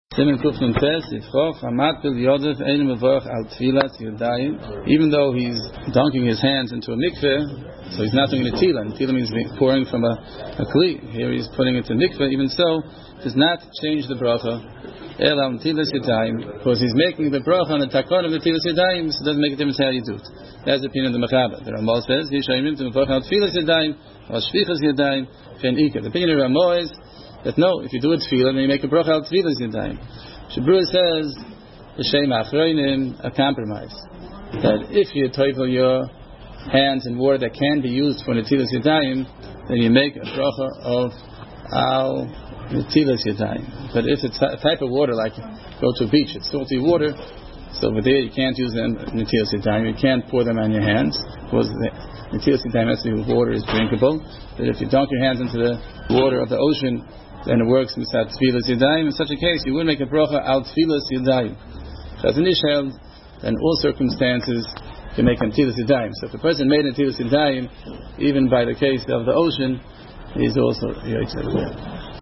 Even though he's dunking his hands into a mikveh, so he's not doing a tefillah. Tefillah means pouring from a kli. Here he's putting it to mikveh. Even so, does not change the bracha. Because he's making the bracha on the takon of the tefillah yadayim, so it doesn't make a difference how you do it. That's the opinion of the Mechaber. The Ramah says, the opinion of Ramah is that no, if you do a tefillah, then you make a bracha al tefillah yadayim. Shabrua says, the Shem Achronim, a compromise. That if you toivel your hands in water that can be used for netilas yadayim, then you make a bracha of al netilas yadayim. But if it's a type of water, like go to a beach, it's salty water, so over there you can't use them netilas yadayim. You can't pour them on your hands, because the netilas yadayim has to be water is drinkable. But if you dunk your hands into the water of the ocean, then it works mitzat tefillas yadayim. In such a case, you would make a bracha al tefillas yadayim. Chazon Ish held, in all circumstances, you can make a tefillas yadayim. So if a person made a tefillas yadayim, even by the case of the ocean, he's also